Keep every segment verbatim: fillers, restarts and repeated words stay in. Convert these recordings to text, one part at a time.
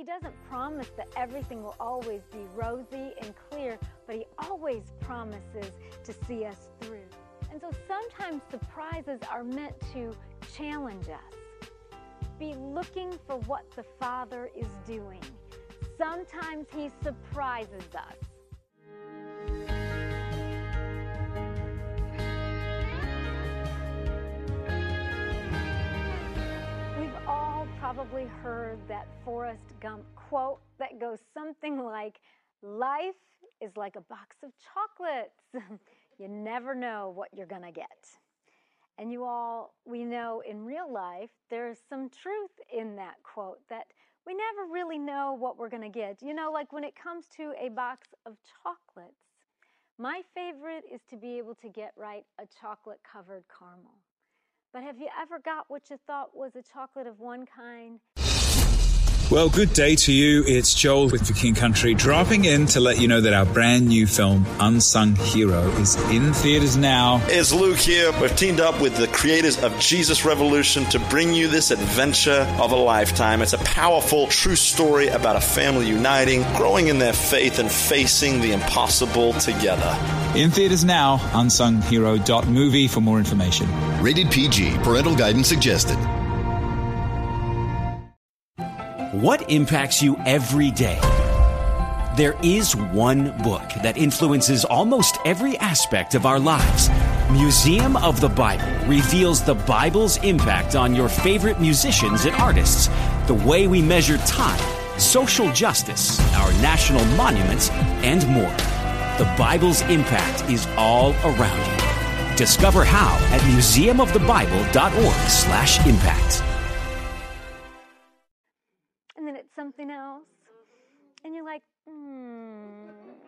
He doesn't promise that everything will always be rosy and clear, but He always promises to see us through. And so sometimes surprises are meant to challenge us. Be looking for what the Father is doing. Sometimes He surprises us. We've all probably heard that Forrest Gump quote that goes something like, "Life is like a box of chocolates. You never know what you're going to get." And you all, we know in real life, there's some truth in that quote, that we never really know what we're going to get. You know, like when it comes to a box of chocolates, my favorite is to be able to get right a chocolate-covered caramel. But have you ever got what you thought was a chocolate of one kind? Well, good day to you. It's Joel with For King Country, dropping in to let you know that our brand new film, Unsung Hero, is in theaters now. It's Luke here. We've teamed up with the creators of Jesus Revolution to bring you this adventure of a lifetime. It's a powerful, true story about a family uniting, growing in their faith, and facing the impossible together. In theaters now, unsung hero dot movie for more information. Rated P G. Parental guidance suggested. What impacts you every day? There is one book that influences almost every aspect of our lives. Museum of the Bible reveals the Bible's impact on your favorite musicians and artists, the way we measure time, social justice, our national monuments, and more. The Bible's impact is all around you. Discover how at museum of the bible dot org slash impact. And then it's something else. And you're like, hmm,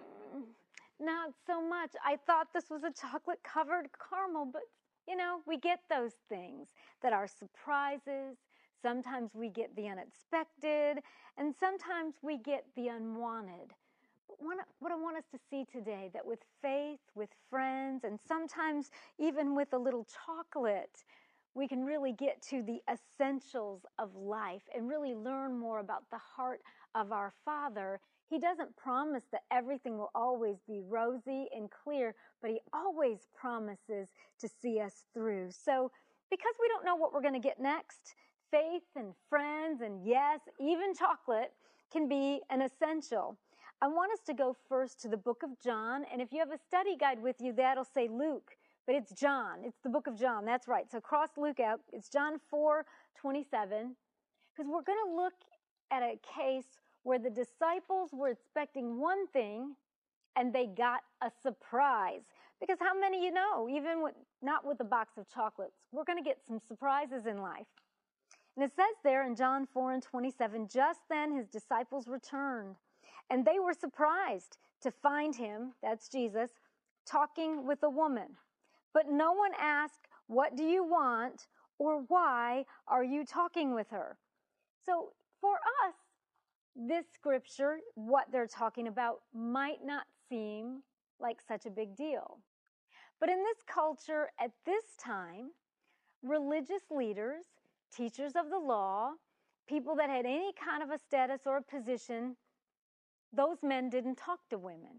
not so much. I thought this was a chocolate-covered caramel, but, you know, we get those things that are surprises. Sometimes we get the unexpected, and sometimes we get the unwanted. But what I want us to see today, that with faith, with friends, and sometimes even with a little chocolate, we can really get to the essentials of life and really learn more about the heart of our Father. He doesn't promise that everything will always be rosy and clear, but He always promises to see us through. So because we don't know what we're going to get next, faith and friends and, yes, even chocolate can be an essential. I want us to go first to the book of John, and if you have a study guide with you, that'll say Luke. But it's John. It's the book of John. That's right. So cross Luke out. It's John four twenty-seven. Because we're going to look at a case where the disciples were expecting one thing and they got a surprise. Because how many you know, even with, not with a box of chocolates, we're going to get some surprises in life. And it says there in John four and twenty-seven, just then His disciples returned. And they were surprised to find Him, that's Jesus, talking with a woman. But no one asked, "What do you want?" or "Why are you talking with her?" So for us, this scripture, what they're talking about, might not seem like such a big deal. But in this culture at this time, religious leaders, teachers of the law, people that had any kind of a status or a position, those men didn't talk to women.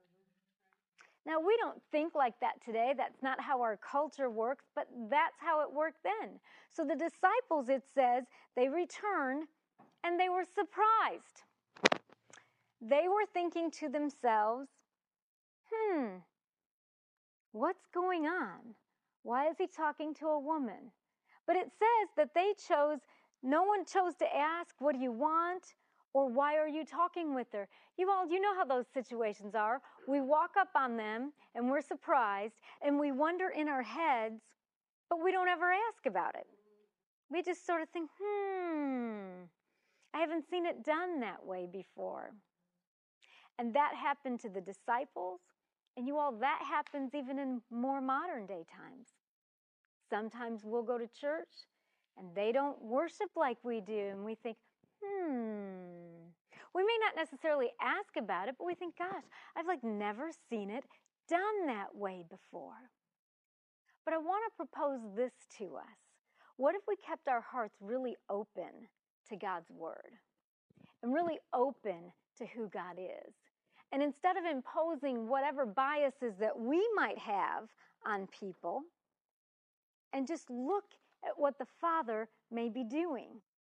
Now, we don't think like that today. That's not how our culture works, but that's how it worked then. So the disciples, it says, they returned and they were surprised. They were thinking to themselves, hmm, what's going on? Why is He talking to a woman? But it says that they chose, no one chose to ask, "What do you want?" or "Why are you talking with her?" You all, you know how those situations are. We walk up on them and we're surprised and we wonder in our heads, but we don't ever ask about it. We just sort of think, hmm, I haven't seen it done that way before. And that happened to the disciples. And you all, that happens even in more modern day times. Sometimes we'll go to church and they don't worship like we do. And we think, hmm. We may not necessarily ask about it, but we think, gosh, I've like never seen it done that way before. But I want to propose this to us. What if we kept our hearts really open to God's Word? and really open to who God is. And instead of imposing whatever biases that we might have on people, and just look at what the Father may be doing.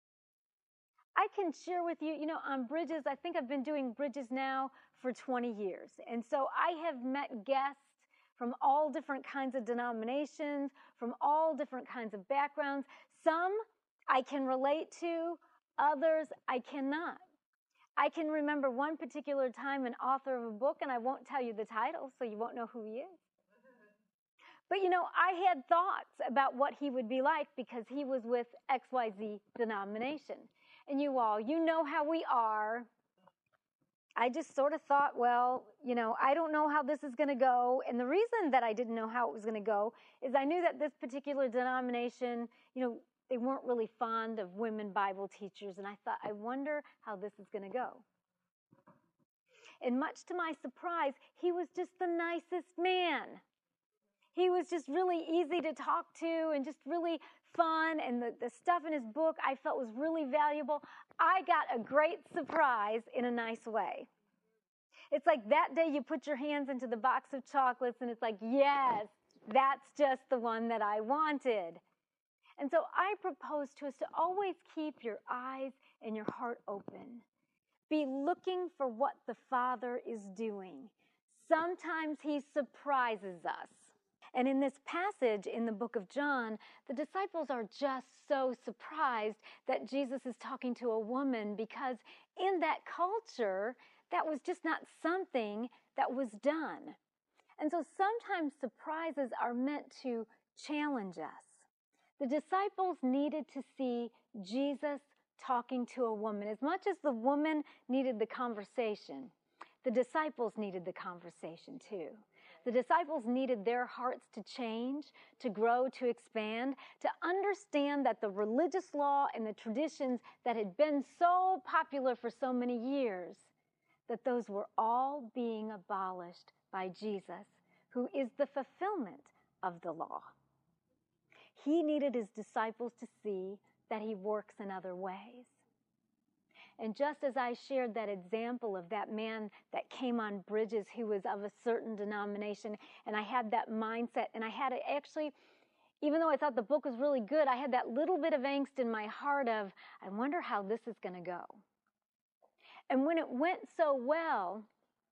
I can share with you, you know, on Bridges, I think I've been doing Bridges now for twenty years. And so I have met guests from all different kinds of denominations, from all different kinds of backgrounds. Some I can relate to, others I cannot. I can remember one particular time an author of a book, and I won't tell you the title, so you won't know who he is. But, you know, I had thoughts about what he would be like because he was with X Y Z denomination. And you all, you know how we are. I just sort of thought, well, you know, I don't know how this is going to go. And the reason that I didn't know how it was going to go is I knew that this particular denomination, you know, they weren't really fond of women Bible teachers. And I thought, I wonder how this is going to go. And much to my surprise, he was just the nicest man. He was just really easy to talk to and just really fun. And the, the stuff in his book I felt was really valuable. I got a great surprise in a nice way. It's like that day you put your hands into the box of chocolates and it's like, yes, that's just the one that I wanted. And so I propose to us to always keep your eyes and your heart open. Be looking for what the Father is doing. Sometimes he surprises us. And in this passage in the book of John, the disciples are just so surprised that Jesus is talking to a woman because in that culture, that was just not something that was done. And so sometimes surprises are meant to challenge us. The disciples needed to see Jesus talking to a woman. As much as the woman needed the conversation, the disciples needed the conversation too. The disciples needed their hearts to change, to grow, to expand, to understand that the religious law and the traditions that had been so popular for so many years, that those were all being abolished by Jesus, who is the fulfillment of the law. He needed his disciples to see that he works in other ways. And just as I shared that example of that man that came on Bridges who was of a certain denomination, and I had that mindset, and I had it actually, even though I thought the book was really good, I had that little bit of angst in my heart of, I wonder how this is going to go. And when it went so well,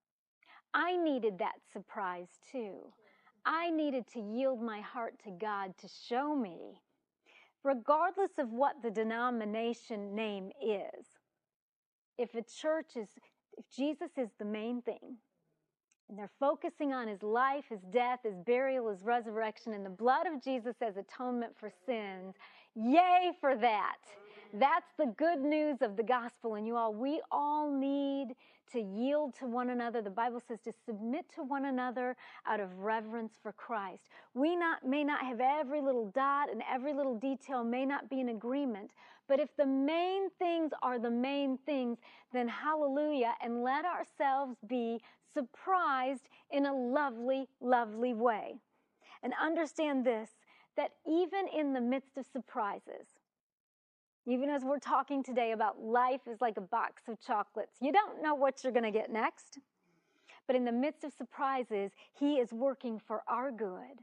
I needed that surprise too. I needed to yield my heart to God to show me, regardless of what the denomination name is, if a church is, if Jesus is the main thing, and they're focusing on his life, his death, his burial, his resurrection, and the blood of Jesus as atonement for sins, yay for that. That's the good news of the gospel. And you all, we all need to yield to one another. The Bible says to submit to one another out of reverence for Christ. We not, may not have every little dot and every little detail may not be in agreement, but if the main things are the main things, then hallelujah, and let ourselves be surprised in a lovely, lovely way. And understand this, that even in the midst of surprises, even as we're talking today about life is like a box of chocolates, you don't know what you're going to get next. But in the midst of surprises, he is working for our good.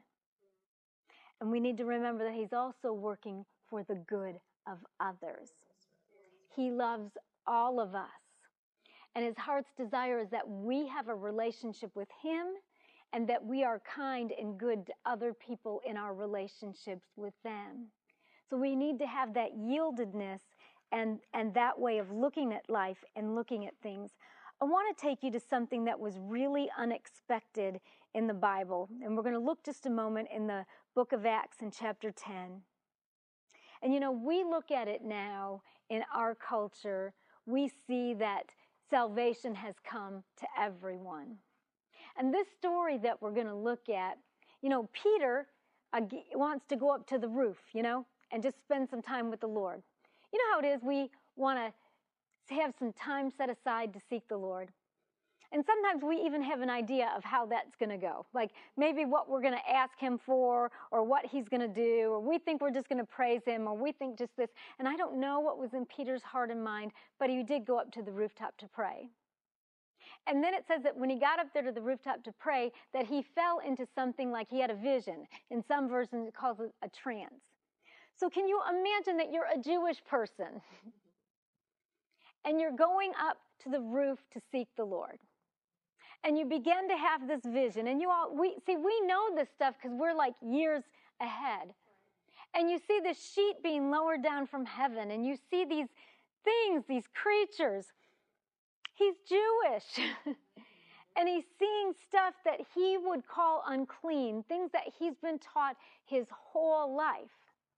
And we need to remember that he's also working for the good of others. He loves all of us. And his heart's desire is that we have a relationship with him and that we are kind and good to other people in our relationships with them. So we need to have that yieldedness and, and that way of looking at life and looking at things. I want to take you to something that was really unexpected in the Bible. And we're going to look just a moment in the book of Acts in chapter ten. And you know, we look at it now in our culture, we see that salvation has come to everyone. And this story that we're going to look at, you know, Peter uh, wants to go up to the roof, you know, and just spend some time with the Lord. You know how it is, we want to have some time set aside to seek the Lord. And sometimes we even have an idea of how that's going to go. Like maybe what we're going to ask him for, or what he's going to do, or we think we're just going to praise him, or we think just this. And I don't know what was in Peter's heart and mind, but he did go up to the rooftop to pray. And then it says that when he got up there to the rooftop to pray, that he fell into something like he had a vision. In some versions, it calls it a trance. So can you imagine that you're a Jewish person and you're going up to the roof to seek the Lord? And you begin to have this vision. And you all, we see, we know this stuff because we're like years ahead. And you see this sheet being lowered down from heaven. And you see these things, these creatures. He's Jewish. And he's seeing stuff that he would call unclean, things that he's been taught his whole life.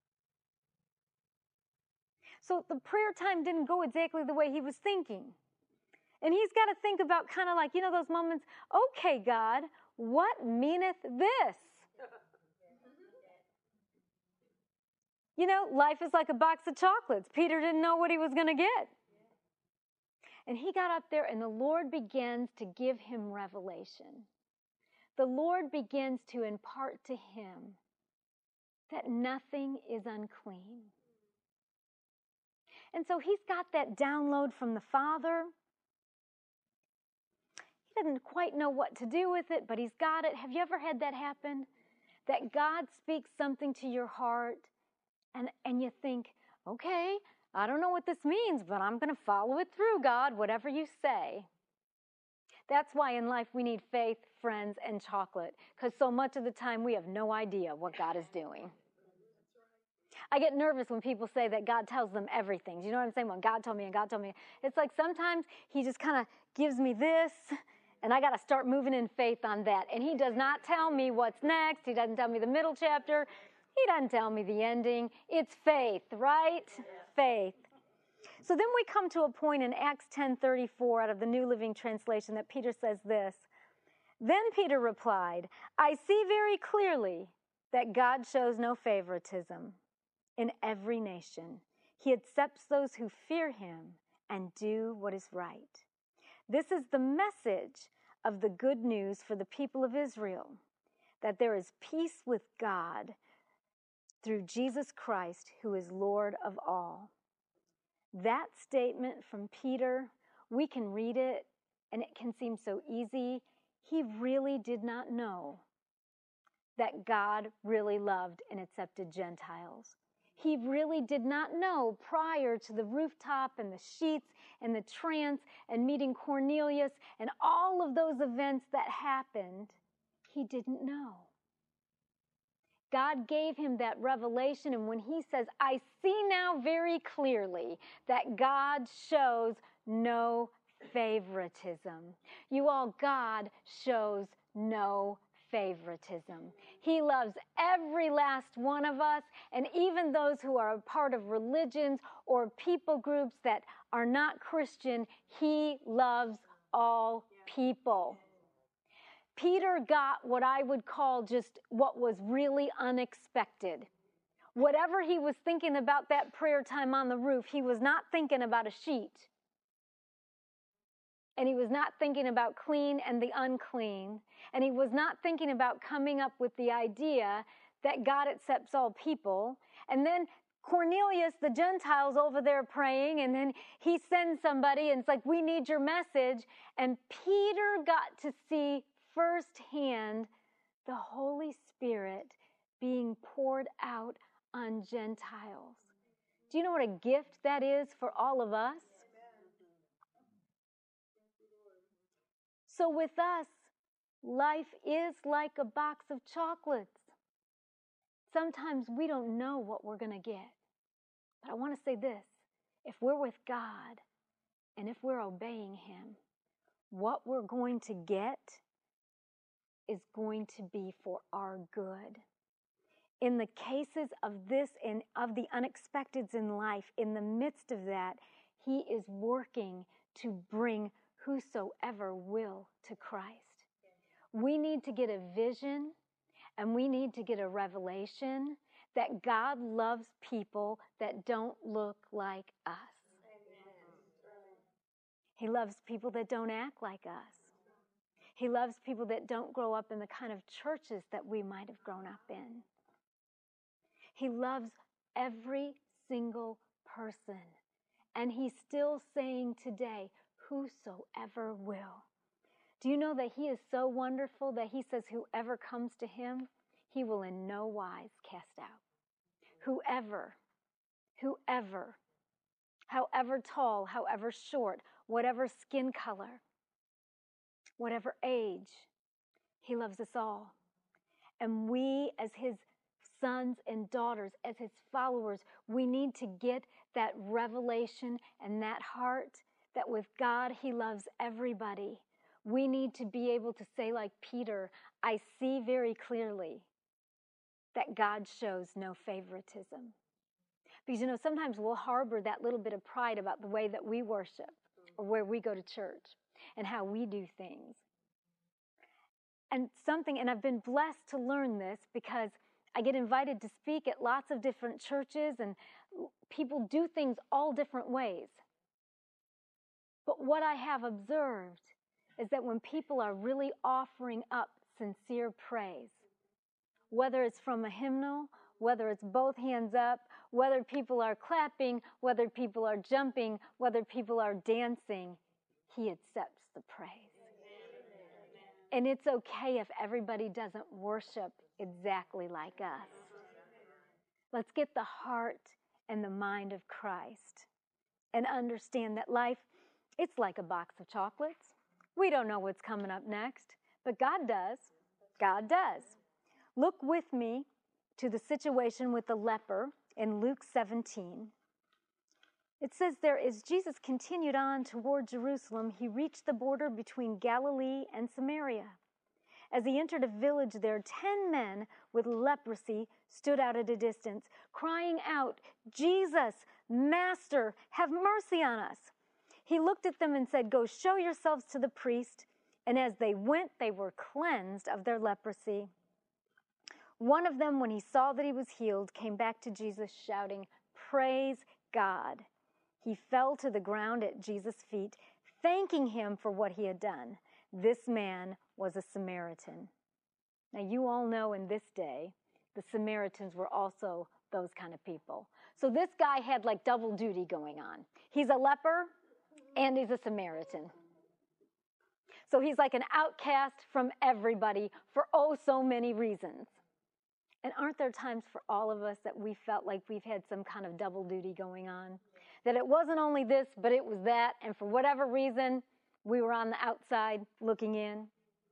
So the prayer time didn't go exactly the way he was thinking. And he's got to think about kind of like, you know, those moments, okay, God, what meaneth this? You know, life is like a box of chocolates. Peter didn't know what he was going to get. And he got up there and the Lord begins to give him revelation. The Lord begins to impart to him that nothing is unclean. And so he's got that download from the Father. He doesn't quite know what to do with it, but he's got it. Have you ever had that happen? That God speaks something to your heart, and, and you think, okay, I don't know what this means, but I'm going to follow it through, God, whatever you say. That's why in life we need faith, friends, and chocolate, because so much of the time we have no idea what God is doing. I get nervous when people say that God tells them everything. Do you know what I'm saying? When God told me and God told me. It's like sometimes he just kind of gives me this, and I got to start moving in faith on that. And he does not tell me what's next. He doesn't tell me the middle chapter. He doesn't tell me the ending. It's faith, right? Yeah. Faith. So then we come to a point in Acts ten thirty-four out of the New Living Translation that Peter says this. Then Peter replied, I see very clearly that God shows no favoritism in every nation. He accepts those who fear him and do what is right. This is the message of the good news for the people of Israel, that there is peace with God through Jesus Christ, who is Lord of all. That statement from Peter, we can read it and it can seem so easy. He really did not know that God really loved and accepted Gentiles. He really did not know prior to the rooftop and the sheets and the trance and meeting Cornelius and all of those events that happened. He didn't know. God gave him that revelation, and when he says, I see now very clearly that God shows no favoritism. You all, God shows no favoritism. He loves every last one of us, and even those who are a part of religions or people groups that are not Christian, he loves all people. Peter got what I would call just what was really unexpected. Whatever he was thinking about that prayer time on the roof, he was not thinking about a sheet. And he was not thinking about clean and the unclean. And he was not thinking about coming up with the idea that God accepts all people. And then Cornelius, the Gentiles over there praying, and then he sends somebody and it's like, we need your message. And Peter got to see firsthand the Holy Spirit being poured out on Gentiles. Do you know what a gift that is for all of us? So with us, life is like a box of chocolates. Sometimes we don't know what we're going to get. But I want to say this. If we're with God and if we're obeying him, what we're going to get is going to be for our good. In the cases of this and of the unexpecteds in life, in the midst of that, he is working to bring whosoever will to Christ. We need to get a vision and we need to get a revelation that God loves people that don't look like us. He loves people that don't act like us. He loves people that don't grow up in the kind of churches that we might have grown up in. He loves every single person. And he's still saying today, whosoever will. Do you know that he is so wonderful that he says whoever comes to him, he will in no wise cast out. Whoever, whoever, however tall, however short, whatever skin color, whatever age, he loves us all. And we as his sons and daughters, as his followers, we need to get that revelation and that heart that with God, he loves everybody. We need to be able to say like Peter, I see very clearly that God shows no favoritism. Because, you know, sometimes we'll harbor that little bit of pride about the way that we worship or where we go to church and how we do things. And something, and I've been blessed to learn this because I get invited to speak at lots of different churches and people do things all different ways. But what I have observed is that when people are really offering up sincere praise, whether it's from a hymnal, whether it's both hands up, whether people are clapping, whether people are jumping, whether people are dancing, he accepts the praise. And it's okay if everybody doesn't worship exactly like us. Let's get the heart and the mind of Christ and understand that life, it's like a box of chocolates. We don't know what's coming up next, but God does. God does. Look with me to the situation with the leper in Luke seventeen. It says there, as Jesus continued on toward Jerusalem, he reached the border between Galilee and Samaria. As he entered a village there, ten men with leprosy stood out at a distance, crying out, Jesus, Master, have mercy on us. He looked at them and said, go show yourselves to the priest. And as they went, they were cleansed of their leprosy. One of them, when he saw that he was healed, came back to Jesus shouting, praise God. He fell to the ground at Jesus' feet, thanking him for what he had done. This man was a Samaritan. Now, you all know in this day, the Samaritans were also those kind of people. So this guy had like double duty going on. He's a leper and he's a Samaritan. So he's like an outcast from everybody for oh so many reasons. And aren't there times for all of us that we felt like we've had some kind of double duty going on? That it wasn't only this, but it was that, and for whatever reason, we were on the outside looking in.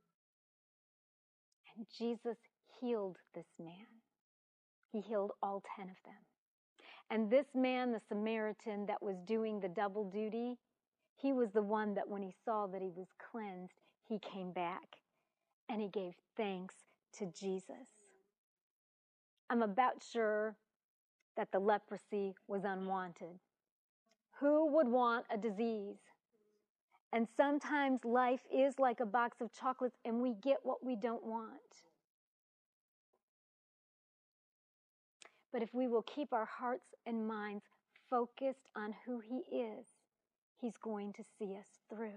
And Jesus healed this man. He healed all ten of them. And this man, the Samaritan that was doing the double duty, he was the one that when he saw that he was cleansed, he came back and he gave thanks to Jesus. I'm about sure that the leprosy was unwanted. Who would want a disease? And sometimes life is like a box of chocolates and we get what we don't want. But if we will keep our hearts and minds focused on who he is, he's going to see us through.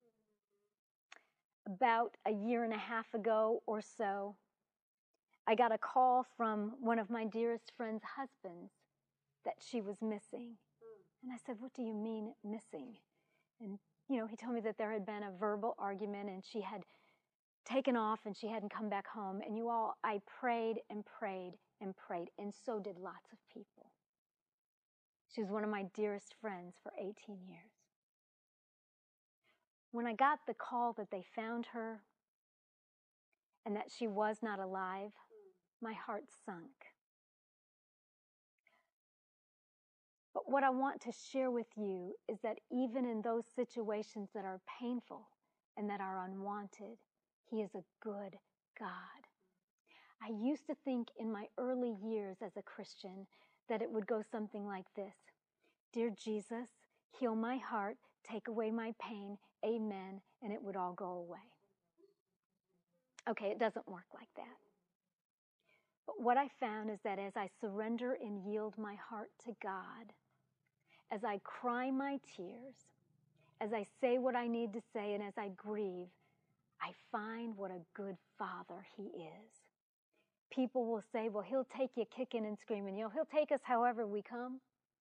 About a year and a half ago or so, I got a call from one of my dearest friend's husbands that she was missing. And I said, what do you mean missing? And, you know, he told me that there had been a verbal argument and she had taken off and she hadn't come back home. And you all, I prayed and prayed and prayed, and so did lots of people. She was one of my dearest friends for eighteen years. When I got the call that they found her and that she was not alive, my heart sunk. But what I want to share with you is that even in those situations that are painful and that are unwanted, he is a good God. I used to think in my early years as a Christian that it would go something like this. Dear Jesus, heal my heart, take away my pain, amen, and it would all go away. Okay, it doesn't work like that. But what I found is that as I surrender and yield my heart to God, as I cry my tears, as I say what I need to say, and as I grieve, I find what a good Father He is. People will say, well, He'll take you kicking and screaming. You know, He'll take us however we come.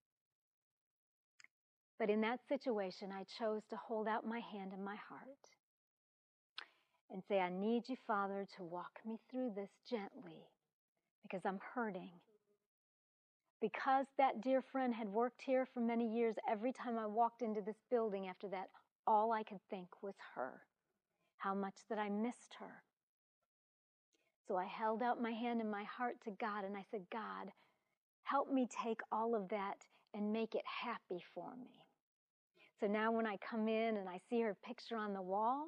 But in that situation, I chose to hold out my hand and my heart and say, I need you, Father, to walk me through this gently because I'm hurting. Because that dear friend had worked here for many years, every time I walked into this building after that, all I could think was her, how much that I missed her. So I held out my hand and my heart to God, and I said, God, help me take all of that and make it happy for me. So now when I come in and I see her picture on the wall,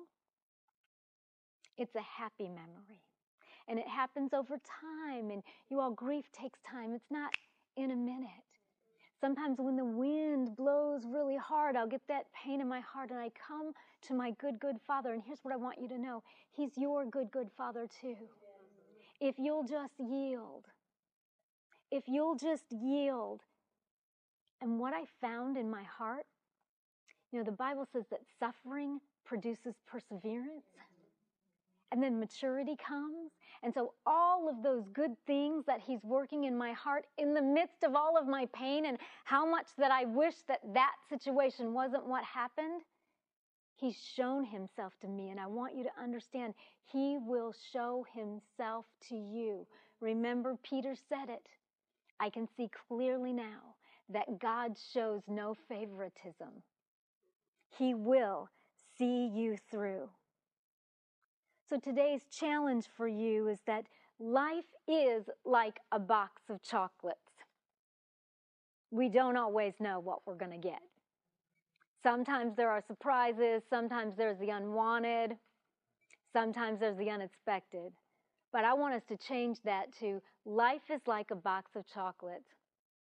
it's a happy memory. And it happens over time, and you all, grief takes time. It's not in a minute. Sometimes when the wind blows really hard, I'll get that pain in my heart, and I come to my good, good Father. And here's what I want you to know. He's your good, good Father too. If you'll just yield. If you'll just yield. And what I found in my heart, you know, the Bible says that suffering produces perseverance. And then maturity comes. And so all of those good things that He's working in my heart in the midst of all of my pain and how much that I wish that that situation wasn't what happened, He's shown Himself to me. And I want you to understand, He will show Himself to you. Remember, Peter said it. I can see clearly now that God shows no favoritism. He will see you through. So today's challenge for you is that life is like a box of chocolates. We don't always know what we're going to get. Sometimes there are surprises, sometimes there's the unwanted, sometimes there's the unexpected. But I want us to change that to life is like a box of chocolates.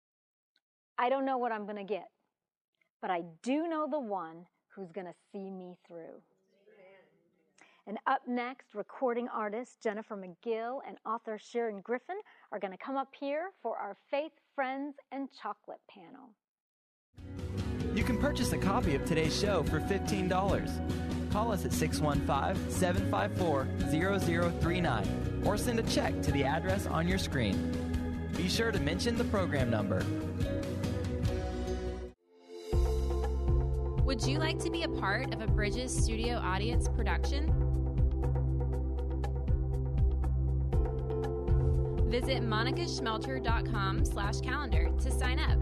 I don't know what I'm going to get, but I do know the one who's going to see me through. And up next, recording artist Jennifer McGill and author Sharon Griffin are going to come up here for our Faith, Friends, and Chocolate panel. You can purchase a copy of today's show for fifteen dollars. Call us at six one five, seven five four, zero zero three nine or send a check to the address on your screen. Be sure to mention the program number. Would you like to be a part of a Bridges Studio Audience production? Visit monicaschmelter.com slash calendar to sign up.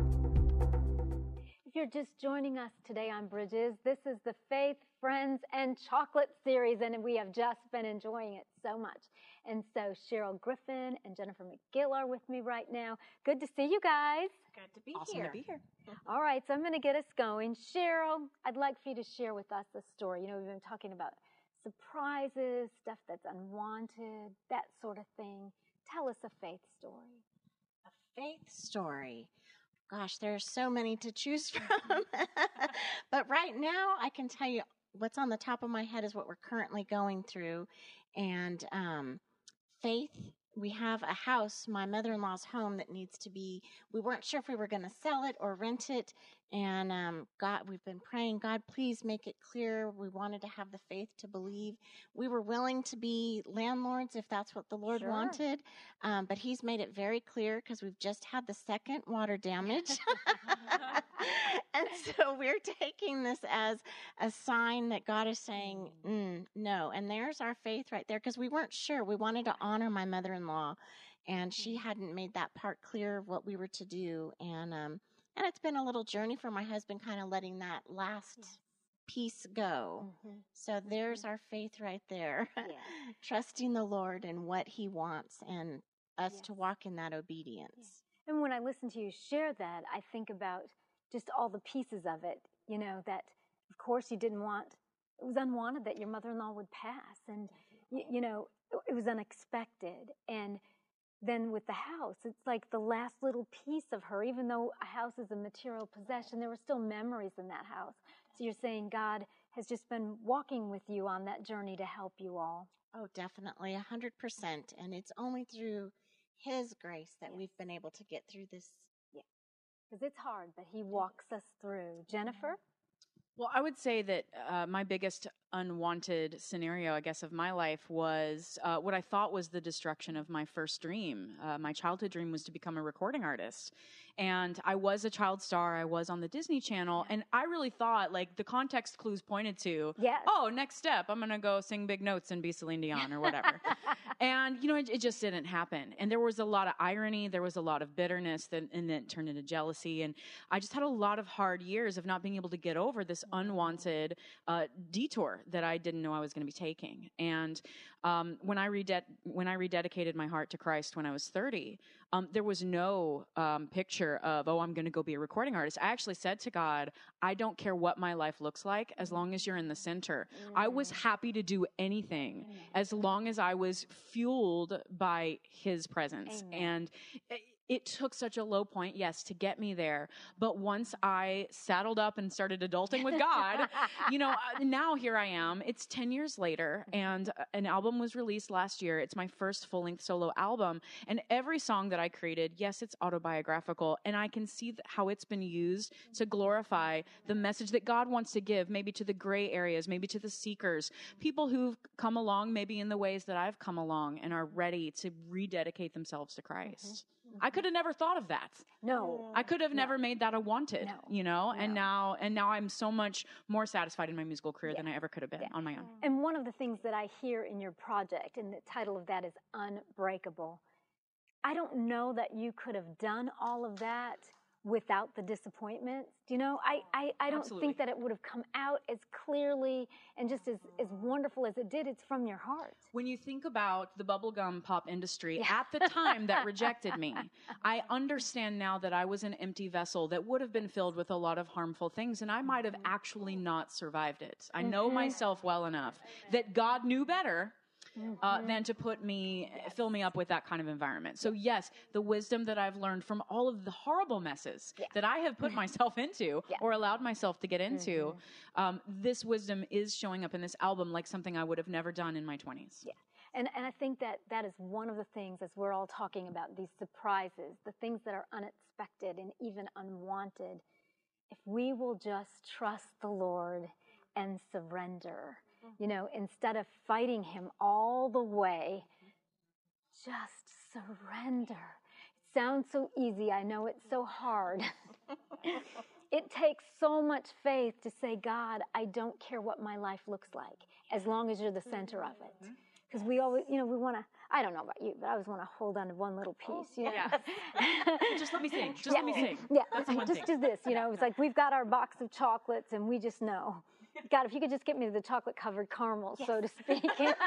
If you're just joining us today on Bridges, this is the Faith, Friends, and Chocolate series, and we have just been enjoying it so much. And so Cheryl Griffin and Jennifer McGill are with me right now. Good to see you guys. Good to be awesome here. to be here. All right, so I'm going to get us going. Cheryl, I'd like for you to share with us a story. You know, we've been talking about surprises, stuff that's unwanted, that sort of thing. Tell us a faith story. A faith story. Gosh, there's so many to choose from. But right now, I can tell you what's on the top of my head is what we're currently going through. And um, faith, we have a house, my mother-in-law's home, that needs to be, we weren't sure if we were going to sell it or rent it. And um, God, we've been praying, God, please make it clear. We wanted to have the faith to believe. We were willing to be landlords if that's what the Lord Sure. wanted. Um, but He's made it very clear because we've just had the second water damage. And so we're taking this as a sign that God is saying, mm, no. And there's our faith right there because we weren't sure. We wanted to honor my mother-in-law, and she hadn't made that part clear of what we were to do. And, um, and it's been a little journey for my husband, kind of letting that last yes. piece go. Mm-hmm. So there's mm-hmm. our faith right there. Yeah. Trusting the Lord and what He wants and us yes. to walk in that obedience. Yeah. And when I listen to you share that, I think about just all the pieces of it, you know, that of course you didn't want, it was unwanted that your mother-in-law would pass. And, you, you know, it was unexpected. And then with the house, it's like the last little piece of her, even though a house is a material possession, there were still memories in that house. So you're saying God has just been walking with you on that journey to help you all. Oh, definitely, a hundred percent. And it's only through His grace that yes. we've been able to get through this. Yeah, because it's hard, but He walks us through. Jennifer? Well, I would say that uh, my biggest unwanted scenario, I guess, of my life was uh, what I thought was the destruction of my first dream. Uh, my childhood dream was to become a recording artist. And I was a child star. I was on the Disney Channel. And I really thought, like, the context clues pointed to, yes. oh, next step, I'm going to go sing big notes and be Celine Dion or whatever. And, you know, it, it just didn't happen. And there was a lot of irony. There was a lot of bitterness, that, and then it turned into jealousy. And I just had a lot of hard years of not being able to get over this unwanted uh, detour that I didn't know I was going to be taking. And um, when I rede- when I rededicated my heart to Christ when I was thirty, um, there was no um, picture of, oh, I'm going to go be a recording artist. I actually said to God, I don't care what my life looks like as long as you're in the center. Mm. I was happy to do anything mm. as long as I was fueled by his presence. Amen. And it, it took such a low point, yes, to get me there. But once I saddled up and started adulting with God, you know, now here I am. It's ten years later, and an album was released last year. It's my first full-length solo album. And every song that I created, yes, it's autobiographical, and I can see how it's been used to glorify the message that God wants to give, maybe to the gray areas, maybe to the seekers, people who've come along maybe in the ways that I've come along and are ready to rededicate themselves to Christ. Mm-hmm. I could have never thought of that. No. I could have no. never made that a wanted, no. you know, no. and now, and now I'm so much more satisfied in my musical career yeah. than I ever could have been yeah. on my own. And one of the things that I hear in your project, and the title of that is Unbreakable. I don't know that you could have done all of that without the disappointments. You know, I, I, I don't Absolutely. think that it would have come out as clearly and just as, as wonderful as it did. It's from your heart. When you think about the bubblegum pop industry yeah. at the time that rejected me, I understand now that I was an empty vessel that would have been filled with a lot of harmful things, and I might have actually not survived it. I know mm-hmm. myself well enough that God knew better Uh, than to put me, yes. fill me up with that kind of environment. So yes, the wisdom that I've learned from all of the horrible messes yeah. that I have put myself into yeah. or allowed myself to get into, mm-hmm. um, this wisdom is showing up in this album like something I would have never done in my twenties. Yeah. And, and I think that that is one of the things, as we're all talking about, these surprises, the things that are unexpected and even unwanted. If we will just trust the Lord and surrender, you know, instead of fighting him all the way, just surrender. It sounds so easy. I know it's so hard. It takes so much faith to say, God, I don't care what my life looks like, as long as you're the center of it. Because we always, you know, we want to, I don't know about you, but I always want to hold on to one little piece, you know. Yeah. Just let me sing. Just yeah. let me sing. Yeah, That's just do this, you know. It's like we've got our box of chocolates and we just know. God, if you could just get me the chocolate-covered caramel, yes. so to speak.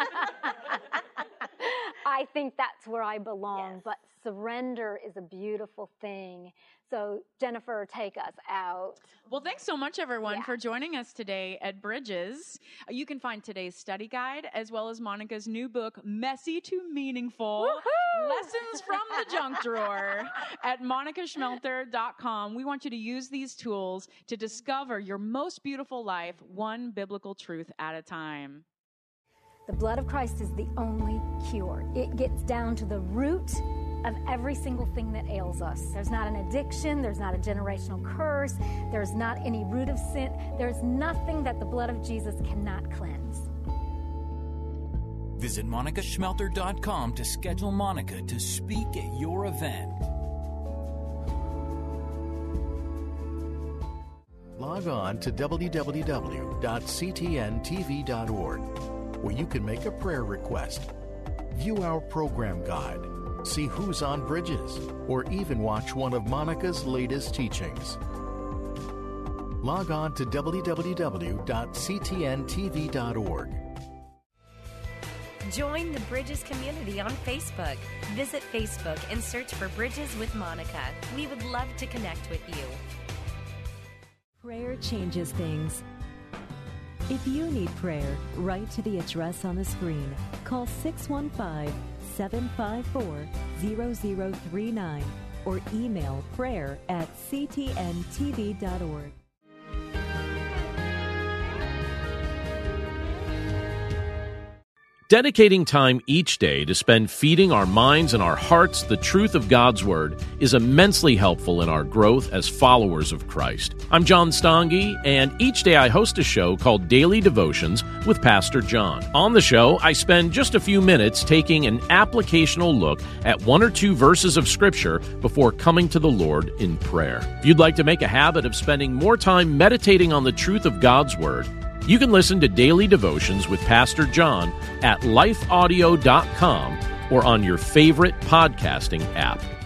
I think that's where I belong, yes. but surrender is a beautiful thing. So, Jennifer, take us out. Well, thanks so much, everyone, yeah. for joining us today at Bridges. You can find today's study guide as well as Monica's new book, Messy to Meaningful, Woo-hoo! Lessons from the Junk Drawer, at monica schmelter dot com. We want you to use these tools to discover your most beautiful life, one biblical truth at a time. The blood of Christ is the only cure. It gets down to the root of every single thing that ails us. There's not an addiction. There's not a generational curse. There's not any root of sin. There's nothing that the blood of Jesus cannot cleanse. Visit monica schmelter dot com to schedule Monica to speak at your event. Log on to w w w dot c t n t v dot org, where you can make a prayer request, view our program guide, see who's on Bridges, or even watch one of Monica's latest teachings. Log on to w w w dot c t n t v dot org. Join the Bridges community on Facebook. Visit Facebook and search for Bridges with Monica. We would love to connect with you. Prayer changes things. If you need prayer, write to the address on the screen. Call six one five, seven five four, zero zero three nine or email prayer at c t n t v dot org. Dedicating time each day to spend feeding our minds and our hearts the truth of God's Word is immensely helpful in our growth as followers of Christ. I'm John Stange, and each day I host a show called Daily Devotions with Pastor John. On the show, I spend just a few minutes taking an applicational look at one or two verses of Scripture before coming to the Lord in prayer. If you'd like to make a habit of spending more time meditating on the truth of God's Word, you can listen to Daily Devotions with Pastor John at life audio dot com or on your favorite podcasting app.